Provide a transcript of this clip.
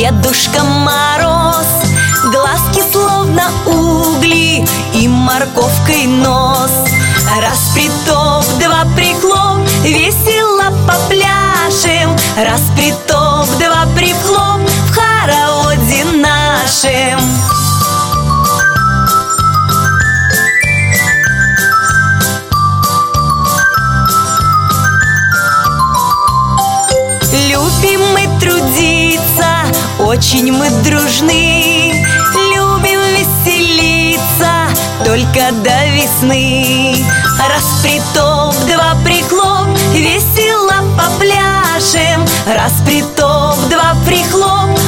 Дедушка Мороз, глазки словно угли и морковкой нос. Раз притоп, два прихлоп, весело попляшем. Раз притоп, два прихлоп, в хороводе нашем. Любим мы трудиться, очень мы дружны. Любим веселиться только до весны. Раз притоп, два прихлоп, весело попляшем. Раз притоп, два прихлоп,